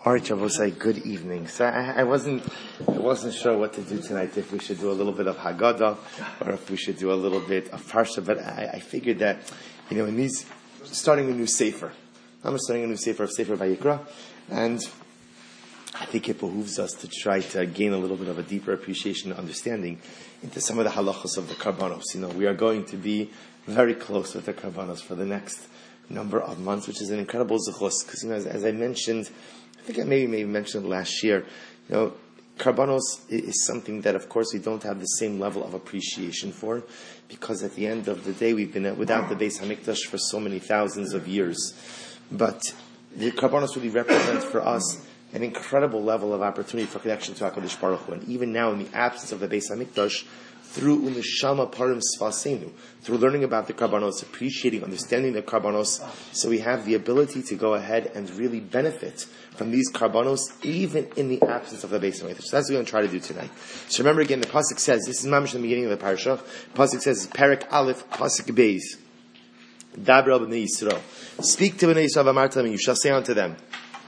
All right, Shabbosai, good evening. So I wasn't sure what to do tonight, if we should do a little bit of Haggadah, or if we should do a little bit of Parsha, but I figured that, in these, starting a new Sefer. I'm starting a new Sefer of Sefer Vayikra, and I think it behooves us to try to gain a little bit of a deeper appreciation and understanding into some of the halachos of the Karbanos. We are going to be very close with the Karbanos for the next number of months, which is an incredible zechus, because, as I mentioned, I think I maybe mentioned it last year, Karbanos is something that, of course, we don't have the same level of appreciation for, because at the end of the day, we've been without the Beis Hamikdash for so many thousands of years. But the Karbanos really represent for us an incredible level of opportunity for connection to HaKadosh Baruch Hu. And even now, in the absence of the Beis Hamikdash, through Unishama Parim Sfasenu, through learning about the Karbanos, appreciating, understanding the Karbanos, so we have the ability to go ahead and really benefit from these Karbanos, even in the absence of the Beis Hamikdash. So that's what we're going to try to do tonight. So remember again, the Pasuk says, this is mamish in the beginning of the parasha, Pasuk says, Perek Aleph, Pasuk Beis, Dabra b'nei Yisrael. Speak to b'nei Yisrael, Amarta, and you shall say unto them,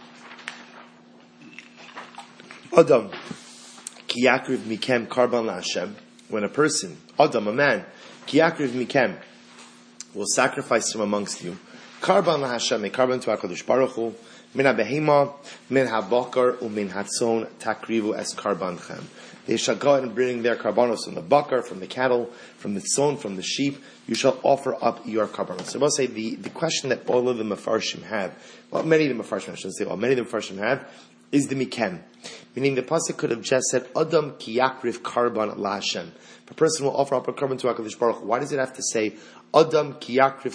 Adam, ki yakriv mikem karban la'Hashem. When a person, Adam, a man, ki yakriv mikem, will sacrifice from amongst you, karban la'Hashem, a karban to HaKadosh Baruch Hu, min ha'behema, min ha'bakar, u'min hatzon, takrivu es karbanchem. They shall go and bring their karbanos from the bakar, from the cattle, from the tzon, from the sheep. You shall offer up your karbanos. So I will say the question that all of the Mefarshim have, well, many of the Mefarshim, I shouldn't say all, many of the Mefarshim have, is the mikem. Meaning the pasuk could have just said, Adam ki yakriv karban la'Hashem. If a person will offer up a karban to HaKadosh Baruch Hu, why does it have to say, Adam ki yakriv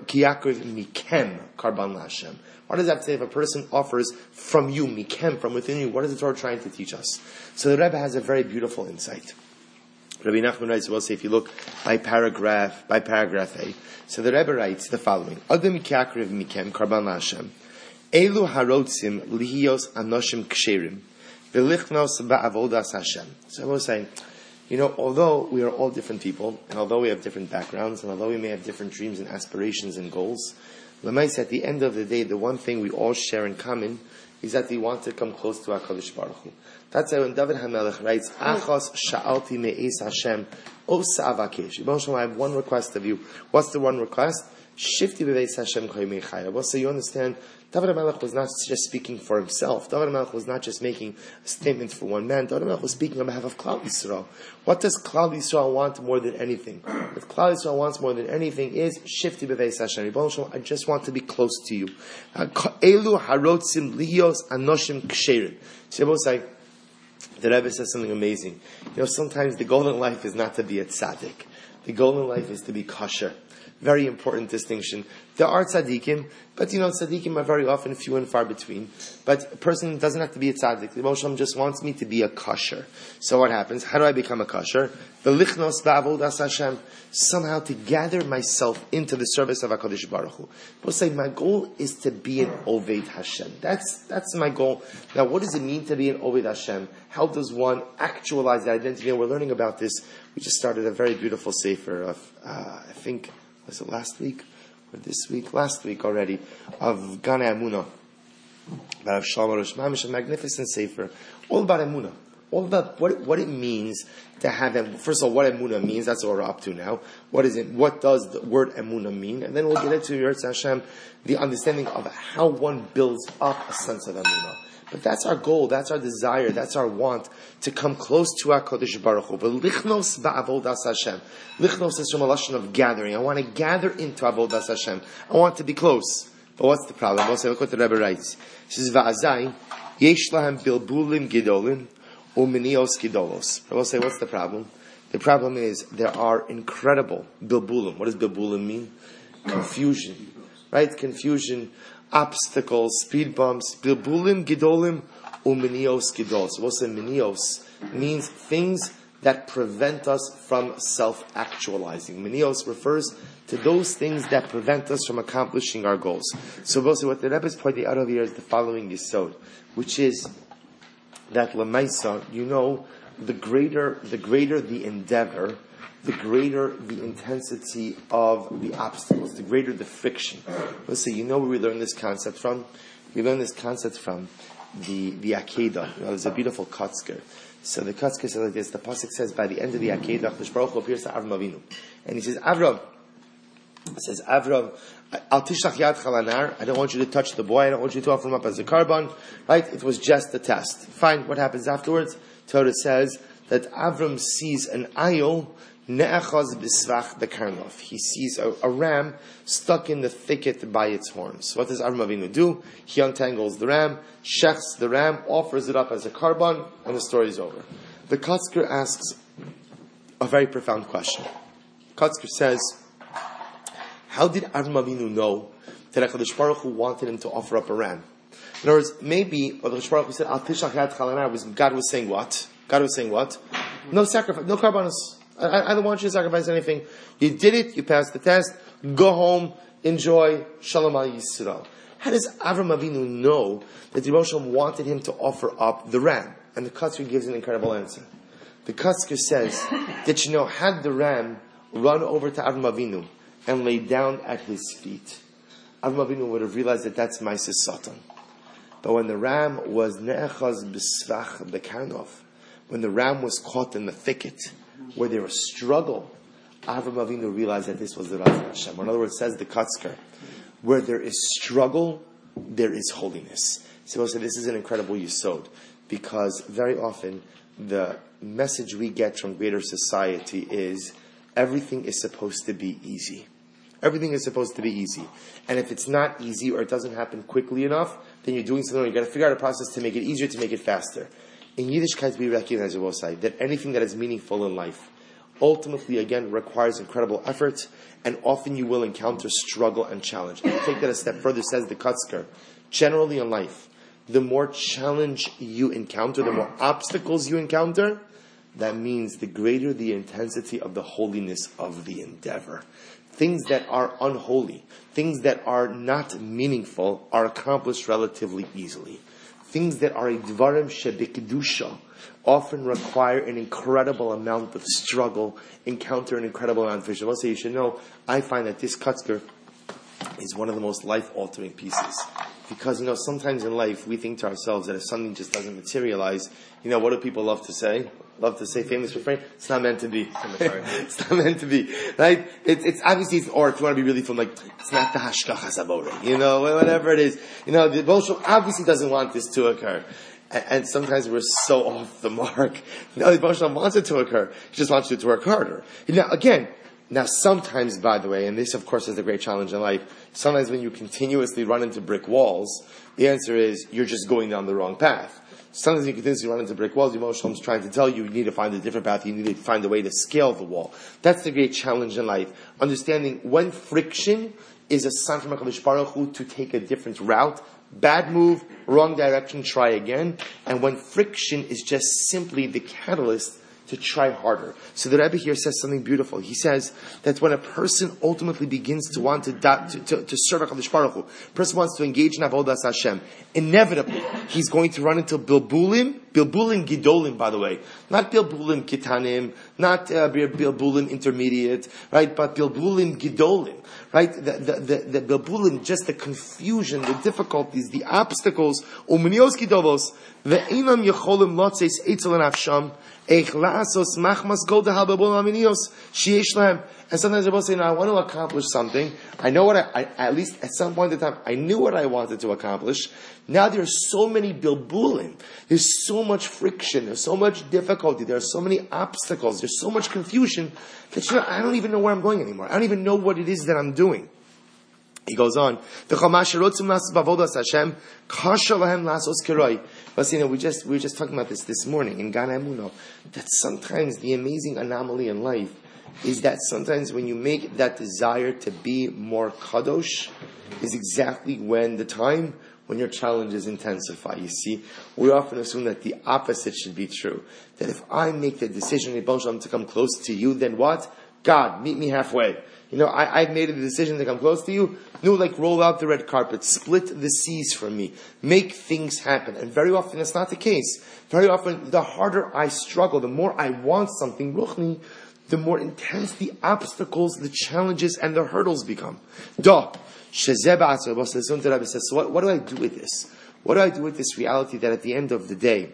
mikem karban la'Hashem? Why does that have to say, if a person offers from you, mikem, from within you, what is the Torah trying to teach us? So the Rebbe has a very beautiful insight. Rabbi Nachman writes, we'll say, if you look by paragraph A, so the Rebbe writes the following, Adam ki yakriv mikem karban la'Hashem. Elu harotzim lihiyos anoshim ksherim v'lichnos ba'avodas Hashem. So I was saying, although we are all different people, and although we have different backgrounds, and although we may have different dreams and aspirations and goals, Lamais, at the end of the day, the one thing we all share in common is that we want to come close to HaKadosh Baruch Hu. That's why when David HaMelech writes, Achos sha'alti me'es Hashem, osa avakesh. I have one request of you. What's the one request? Shifti beveis Hashem koyimei chaya. So you understand, David HaMelech was not just speaking for himself. David HaMelech was not just making a statement for one man. David HaMelech was speaking on behalf of Klal Yisrael. What does Klal Yisrael want more than anything? What Klal Yisrael wants more than anything is Shifti beveis Hashem. I just want to be close to you. Elu harotzim liyos anoshim ksherim. So the Rebbe says something amazing. Sometimes the goal in life is not to be a tzaddik. The goal in life is to be kosher. Very important distinction. There are tzaddikim, but tzaddikim are very often few and far between. But a person doesn't have to be a tzaddik. The Moshe just wants me to be a kosher. So what happens? How do I become a kosher? V'lichnos ba'avodas Hashem. Somehow to gather myself into the service of HaKadosh Baruch Hu. We'll say my goal is to be an Oved Hashem. That's my goal. Now, what does it mean to be an Oved Hashem? How does one actualize that identity? And we're learning about this. We just started a very beautiful sefer of, I think, was it last week or this week? Last week already, of Gan Emunah, about Shalom Rosh Mamish, a magnificent sefer, all about Emunah, all about what it means to have them. First of all, what Emunah means, that's what we're up to now. What is it? What does the word Emunah mean? And then we'll get into Yirtzeh Hashem, the understanding of how one builds up a sense of Emunah. But that's our goal, that's our desire, that's our want, to come close to HaKadosh Baruch Hu. But lichnos ba'avodas Hashem. Lichnos is from a lashon of gathering. I want to gather into avodas Hashem. I want to be close. But what's the problem? Look what the Rebbe writes. He says, Va'azai, yesh lahem bilbulim gidolim, uminios gidolos. I will say, what's the problem? The problem is, there are incredible bilbulim. What does bilbulim mean? Confusion. Right? Confusion. Obstacles, speed bumps, bilbulim gidolim, uminios gidolos. So what's the minios? Means things that prevent us from self-actualizing. Minios refers to those things that prevent us from accomplishing our goals. So what the Rebbe is pointing out over here is the following yesod, which is that lemaisa, the greater the endeavor, the greater the intensity of the obstacles, the greater the friction. Let's see, where we learn this concept from? We learn this concept from the Akedah. There's a beautiful Kotzker. So the Kotzker says like this. The pasuk says by the end of the Akedah, HaKadosh Baruch Hu appears to Avram Avinu, and he says, Avram, Al tishlach yad chalanar. I don't want you to touch the boy. I don't want you to offer him up as a carbon. Right? It was just a test. Fine. What happens afterwards? Torah says that Avram sees an ayil ne'achaz b'svach bekarnov. He sees a ram stuck in the thicket by its horns. What does Avram Avinu do? He untangles the ram, shechs the ram, offers it up as a carbon, and the story is over. The Kotzker asks a very profound question. Kotzker says, how did Avram Avinu know that HaKadosh Baruch Hu wanted him to offer up a ram? In other words, maybe what HaKadosh Baruch Hu said, Al tishach yad chalanar, God was saying what? God was saying what? No sacrifice, no karbanos. I don't want you to sacrifice anything. You did it, you passed the test, go home, enjoy, Shalom al Yisrael. How does Avram Avinu know that the Rosh wanted him to offer up the ram? And the Kotzker gives an incredible answer. The Kotzker says that, had the ram run over to Avram Avinu and lay down at his feet, Avram Avinu would have realized that that's Ma'ases Satan. But when the ram was ne'echaz b'svach bekarnov, when the ram was caught in the thicket, where there was struggle, Avram Avinu realized that this was the Ratzon Hashem. In other words, says the Kotzker, where there is struggle, there is holiness. So this is an incredible yesod, because very often the message we get from greater society is everything is supposed to be easy. Everything is supposed to be easy. And if it's not easy or it doesn't happen quickly enough, then you're doing something wrong. You've got to figure out a process to make it easier, to make it faster. In Yiddishkeit, we recognize, I will say, that anything that is meaningful in life ultimately, again, requires incredible effort, and often you will encounter struggle and challenge. And to take that a step further, says the Kotzker, generally in life, the more challenge you encounter, the more obstacles you encounter, that means the greater the intensity of the holiness of the endeavor. Things that are unholy, things that are not meaningful, are accomplished relatively easily. Things that are a dvarim shebikdusha often require an incredible amount of struggle, encounter an incredible amount of vision. I'll say, you should know, I find that this Kotzker is one of the most life-altering pieces. Because, sometimes in life we think to ourselves that if something just doesn't materialize, what do people love to say? Love to say, famous refrain, it's not meant to be. It's not meant to be. Right? It's obviously, or if you want to be really fun, it's not the hashkachas haboreh. Whatever it is. The Bolshoi obviously doesn't want this to occur. And sometimes we're so off the mark. No, the Bolshoi wants it to occur. He just wants you to work harder. Now sometimes, by the way, and this of course is the great challenge in life, sometimes when you continuously run into brick walls, the answer is you're just going down the wrong path. Sometimes you continuously run into brick walls, your Moshe is trying to tell you need to find a different path, you need to find a way to scale the wall. That's the great challenge in life. Understanding when friction is a sign from HaKadosh Baruch Hu to take a different route, bad move, wrong direction, try again, and when friction is just simply the catalyst to try harder. So the Rebbe here says something beautiful. He says that when a person ultimately begins to want to serve HaKadosh Baruch Hu, a person wants to engage in Avodas Hashem, inevitably he's going to run into bilbulim gidolim, by the way. Not bilbulim kitanim, not bilbulim intermediate, right? But bilbulim gidolim, right? The bilbulim, just the confusion, the difficulties, the obstacles, umnios gidolos, ve'inam yecholim lotzeis etzel nafsham, and sometimes people say, I want to accomplish something. I know what at least at some point in time, I knew what I wanted to accomplish. Now there's so many bilbulim. There's so much friction. There's so much difficulty. There's so many obstacles. There's so much confusion that I don't even know where I'm going anymore. I don't even know what it is that I'm doing. He goes on. We were just talking about this morning in Gan Emunah, that sometimes the amazing anomaly in life is that sometimes when you make that desire to be more kadosh is exactly when the time when your challenges intensify. You see, we often assume that the opposite should be true. That if I make the decision to come close to you, then what? God, meet me halfway. I've made a decision to come close to you. Roll out the red carpet, split the seas for me, make things happen. And very often it's not the case. Very often, the harder I struggle, the more I want something ruchni, the more intense the obstacles, the challenges, and the hurdles become. So what do I do with this? What do I do with this reality that at the end of the day,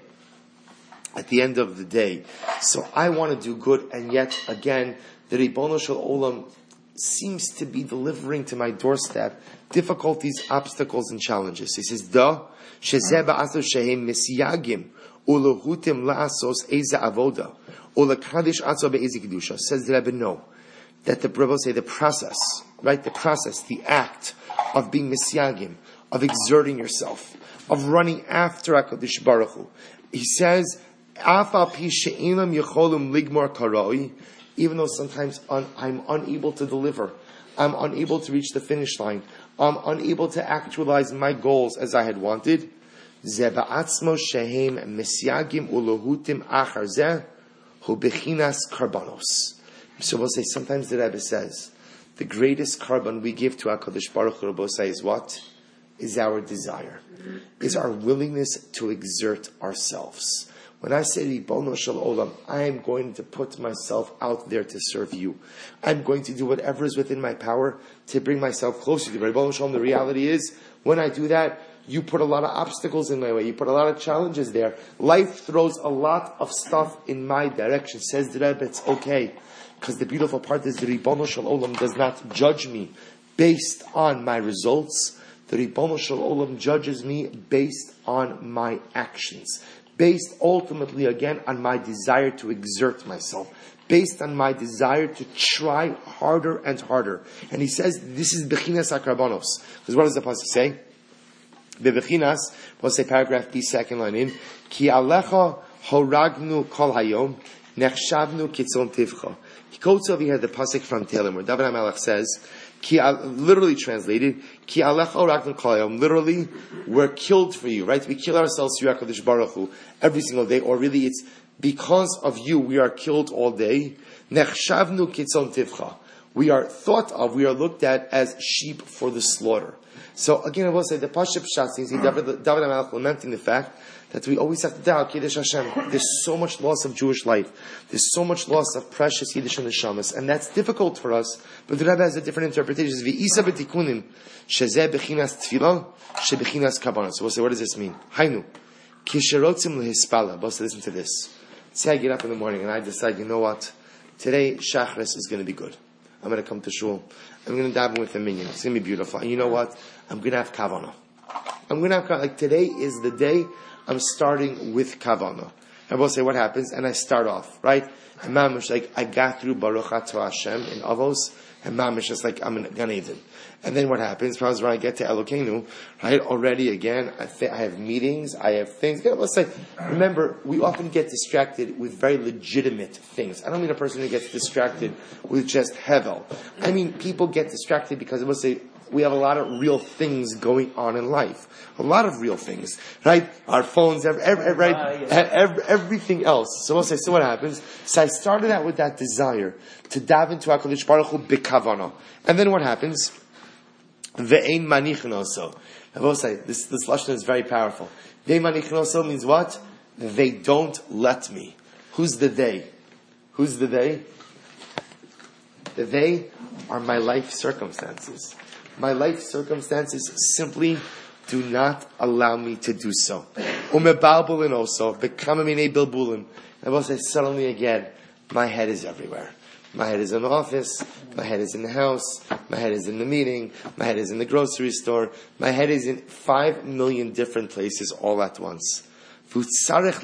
so I want to do good, and yet again, the Ribono Shel Olam seems to be delivering to my doorstep difficulties, obstacles, and challenges. He says, "Da shezeh ba'asos shehem misyagim ulehutim la'asos eza avoda ulekadish atzo be'ezi kedusha." Says the Rebbe, no, that the Rebbe say the process, right? The process, the act of being misyagim, of exerting yourself, of running after HaKadosh Baruch Hu. He says, "Afal pi she'inam yecholum ligmor karoi." Even though sometimes I'm unable to deliver, I'm unable to reach the finish line, I'm unable to actualize my goals as I had wanted. Ze ba'atzmo shehem misyagim ulehutim achar zeh hu bechinas karbanos. So we'll say, sometimes the Rebbe says, the greatest carbon we give to HaKadosh Baruch Hu, Rebbe say, is what? Is our desire, is our willingness to exert ourselves. When I say Ribono Shel Olam, I am going to put myself out there to serve you. I'm going to do whatever is within my power to bring myself closer to you. Ribono Shel Olam, the reality is, when I do that, you put a lot of obstacles in my way. You put a lot of challenges there. Life throws a lot of stuff in my direction. Says the Rebbe, it's okay. Because the beautiful part is the Ribono Shel Olam does not judge me based on my results. The Ribono Shel Olam judges me based on my actions. Based ultimately, again, on my desire to exert myself. Based on my desire to try harder and harder. And he says, this is Bechinas HaKarbanos. Because what does the pasuk say? Bechinas, we'll say paragraph B, second line in, Ki alecha horagnu kol hayom, nechshavnu kitzon tivcha. He quotes over here the pasuk from Tehillim, where David HaMelech says, literally translated, Ki alecha horagnu kol hayom, literally, we're killed for you, right? We kill ourselves through HaKadosh Baruch Hu every single day, or really it's because of you we are killed all day. Nechshavnu kitzon tivcha. We are thought of, we are looked at as sheep for the slaughter. So again, I will say the Pashup Shat seems David HaMelech lamenting the fact that we always have to doubt Kiddush Hashem. There's so much loss of Jewish life. There's so much loss of precious Yiddish and Neshamas, and that's difficult for us. But the Rebbe has a different interpretation. V'isa b'tikunim shezeh bechinas tefillah shebechinas kabbalah. So we'll say, what does this mean? Hainu kisherotzim lehispala. We'll say, listen to this. Say I get up in the morning and I decide, you know what? Today Shachris is going to be good. I'm going to come to shul. I'm going to daven with the minyan. It's going to be beautiful. And you know what? I'm going to have kavanah. I'm going to have like today is the day I'm starting with kavanah. I will say what happens, and I start off right. And mamish like I got through Baruch Atah Hashem in Avos, and mamish is like I'm in Gan Eden. And then what happens? When I get to Elokeinu, right? Already again, I have meetings, I have things. Let's say, remember, we often get distracted with very legitimate things. I don't mean a person who gets distracted with just hevel. I mean people get distracted because let's say we have a lot of real things going on in life. A lot of real things, right? Our phones, everything else. So we'll say, so what happens? So I started out with that desire to dive into HaKadosh Baruch Hu b'kavana. And then what happens? Ve'ein manichnoso. I will say, this lashon is very powerful. Ve'ein manichnoso means what? They don't let me. Who's the they? Who's the they? The they are my life circumstances. My life circumstances simply do not allow me to do so. Umebalbulin also, bekamamine bilbulin. I will say, suddenly again, my head is everywhere. My head is in the office, my head is in the house, my head is in the meeting, my head is in the grocery store, my head is in 5 million different places all at once. Sometimes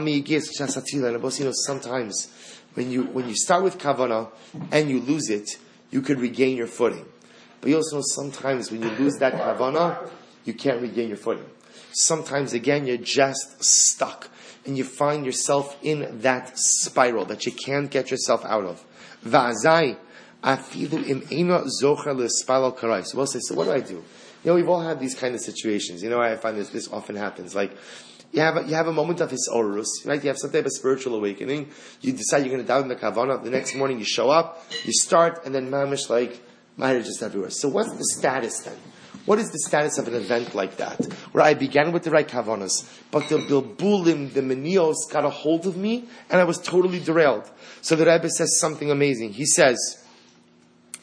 when you start with kavanah and you lose it, you could regain your footing. But you also know sometimes when you lose that kavanah, you can't regain your footing. Sometimes again, you're just stuck and you find yourself in that spiral that you can't get yourself out of. Va'azai afilu im eina zocher l'spalal karai. So we'll say, so what do I do? We've all had these kind of situations. I find this often happens. Like, you have a moment of hisorus, right? You have some type of spiritual awakening. You decide you're going to daven the kavanah. The next morning you show up, you start, and then mamish like, my head is just everywhere. So what's the status then? What is the status of an event like that? Where I began with the right kavanas, but the bilbulim, the menios got a hold of me, and I was totally derailed. So the Rebbe says something amazing. He says,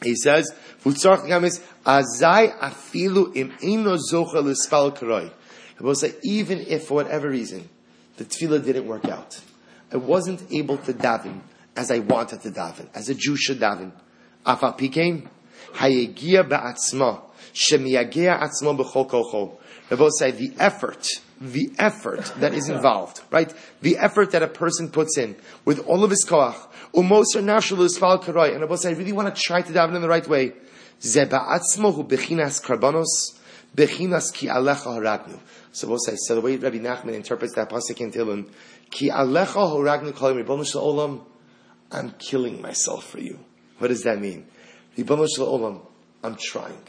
Azai afilu im ino zocha l'spal karoi. I will say, even if for whatever reason the tefillah didn't work out, I wasn't able to daven as I wanted to daven, as a Jew should daven. Afal pikein, hayegia ba'atzma, shemiyagea atzma b'chol kocho. I will say, the effort that is involved, right? The effort that a person puts in with all of his koach, umoser nashul isfal karai, and I will say, I really want to try to daven in the right way. Ze ba'atzma hu bechinas karbanos, bechinas ki alecha haragnu. So we'll say, so the way Rabbi Nachman interprets that pasuk in Tehillim, ki alecha haragnu kolim ribono shel olam, I'm killing myself for you. What does that mean? Ribono shel olam, I'm trying.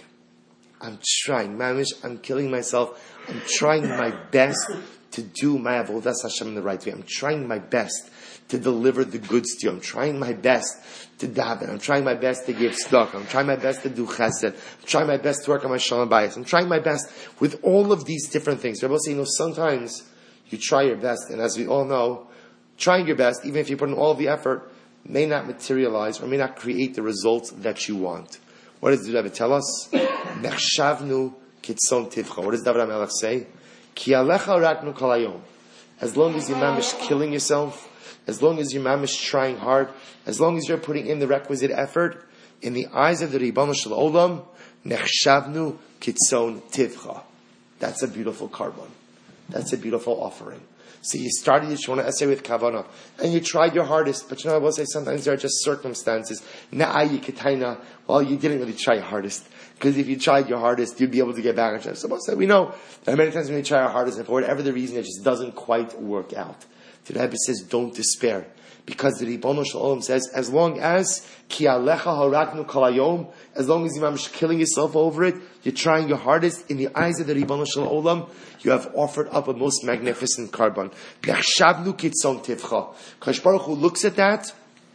Mamish, I'm killing myself. I'm trying my best to do my avodas Hashem in the right way. I'm trying my best to deliver the goods to you. I'm trying my best to daven. I'm trying my best to give tzedakah. I'm trying my best to do chesed. I'm trying my best to work on my shalom bayis. I'm trying my best with all of these different things. Rabbi say, sometimes you try your best, and as we all know, trying your best, even if you put in all the effort, may not materialize or may not create the results that you want. What does the Rebbe tell us? Nechshavnu kitzon tivcha. What does David HaMelech say? Ki alecha raknu kol hayom. As long as your mamish killing yourself, as long as your mamish trying hard, as long as you're putting in the requisite effort, in the eyes of the Ribono Shel Olam, nechshavnu kitzon tivcha. That's a beautiful carbon. That's a beautiful offering. So you started your Shemona essay with Kavanah, and you tried your hardest, but I will say sometimes there are just circumstances. Na'ayi ketaina. Well, you didn't really try your hardest, because if you tried your hardest, you'd be able to get back on track. So we'll say, we know that many times when we try our hardest, and for whatever the reason, it just doesn't quite work out. The Rebbe says, don't despair. Because the Ribono Shel Olam says, as long as ki alecha haraknu kol hayom, as long as you're killing yourself over it, you're trying your hardest, in the eyes of the Ribono Shel Olam, you have offered up a most magnificent carbon. Nechshavnu kitzon tivcha. Kadosh Baruch Hu looks at that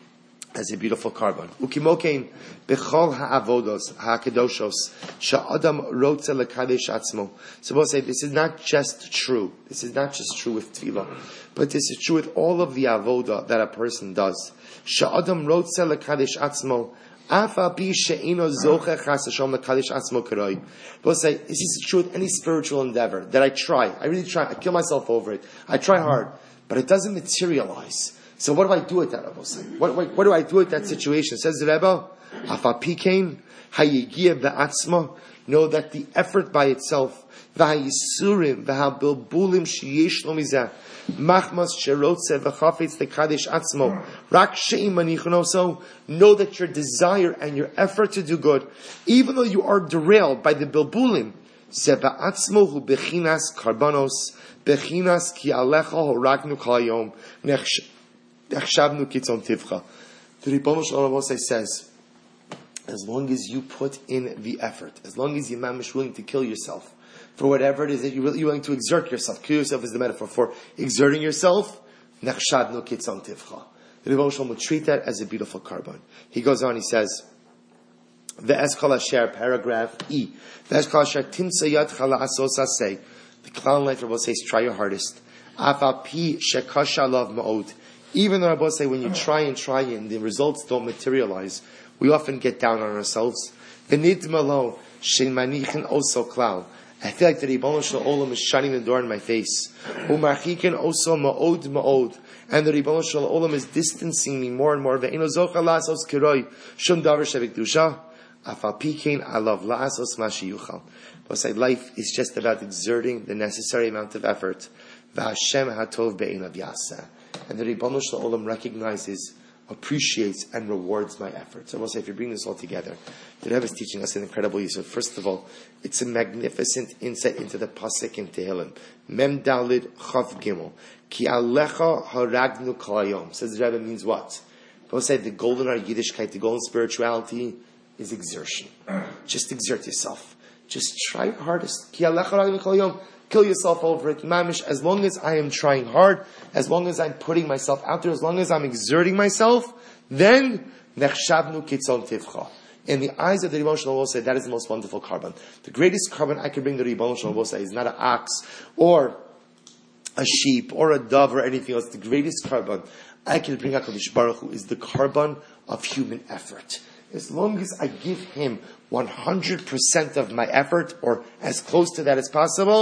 as a beautiful carbon. Ukimokein bechol ha'avodos ha'kedoshos sha'adam rotze lekadesh atzmo. So we'll say this is not just true. This is not just true with tefillah, but this is true with all of the avodah that a person does. Sha'adam rotze lekadesh atzmo. Afa pi she'ino zoche chas Hashem lekadesh atzmo karoi. We'll say this is true with any spiritual endeavor that I try. I really try. I kill myself over it. I try hard, but it doesn't materialize. So what do I do with that, Rebbe? What do I do with that situation? Says the Rebbe, Afa pikein hayegia be'atzma. Know that the effort by itself, v'hayisurim v'habilbulim sheyesh lo mizeh, machmas sherotze v'chafetz lekadesh atzmo, rak she'im manichnoso. Know that your desire and your effort to do good, even though you are derailed by the bilbulim, ze ba'atzmo hu bechinas karbanos, bechinas ki alecha horaknu kol hayom, the Ribono Shel Olam says, as long as you put in the effort, as long as your mamish willing to kill yourself for whatever it is that you're willing to exert yourself, kill yourself is the metaphor for exerting yourself. The Ribono Shel Olam will treat that as a beautiful carbon. He goes on, he says, the Eskal Asher, paragraph E. The Eskal Asher timsa yadcha la'asos aseh. The Klal Life Rebbe says, try your hardest. Afa pi shekasha lav ma'od. Even though Rabbi say when you try and the results don't materialize, we often get down on ourselves. I feel like the Ribono Shel Olam is shutting the door in my face. And the Ribono Shel Olam is distancing me more and more. I love but say life is just about exerting the necessary amount of effort. And the Ribono Shel Olam recognizes, appreciates, and rewards my efforts. So I will say, if you bring this all together, the Rebbe is teaching us an incredible use. First of all, it's a magnificent insight into the pasuk in Tehillim. Mem Dalid Chav Gimel. Ki alecha haragnu kol hayom. Says the Rebbe means what? I will say the golden Yiddishkeit, the golden spirituality is exertion. Just exert yourself. Just try your hardest. Ki alecha haragnu kol hayom. Kill yourself over it, mamish. As long as I am trying hard, as long as I'm putting myself out there, as long as I'm exerting myself, then nechshavnu kitzon tivcha. In the eyes of the Ribono Shel Olam, that is the most wonderful carbon. The greatest carbon I could bring the Ribono Shel Olam is not an ox or a sheep or a dove or anything else. The greatest carbon I can bring HaKadosh Baruch Hu is the carbon of human effort. As long as I give Him 100% of my effort, or as close to that as possible,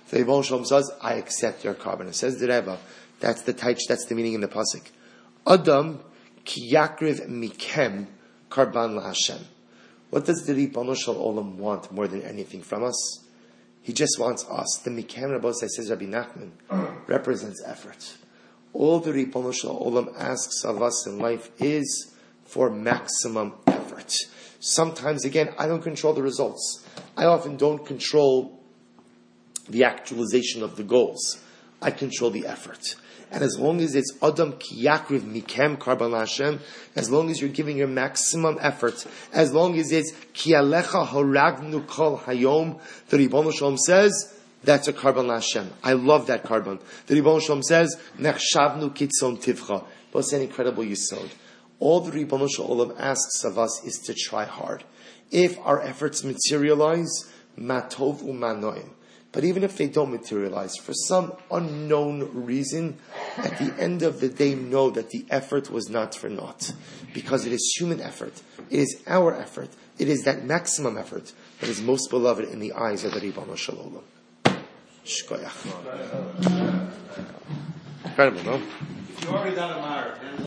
So Ribono Shel Olam says, I accept your carbon. It says the Rebbe, that's the meaning in the pasuk. Adam ki yakriv mikem karban laHashem. What does the Ribono Shel Olam want more than anything from us? He just wants us. The mikem, Rabbosai says Rabbi Nachman, represents effort. All the Ribono Shel Olam asks of us in life is for maximum effort. Sometimes, again, I don't control the results. I often don't control the actualization of the goals. I control the effort. And as long as it's Adam ki yakriv mikem karban laHashem, as long as you're giving your maximum effort, as long as it's ki alecha haragnu kol hayom, the Ribono Shel Olam says, that's a karban laHashem. I love that karban. The Ribono Shel Olam says, nechshavnu kitzon tivcha. What's an incredible yisod? All the Ribono Shel Olam asks of us is to try hard. If our efforts materialize, matov umanoim. But even if they don't materialize, for some unknown reason, at the end of the day, know that the effort was not for naught. Because it is human effort. It is our effort. It is that maximum effort that is most beloved in the eyes of the Ribono Shel Olam. Shkoyach. Incredible, no?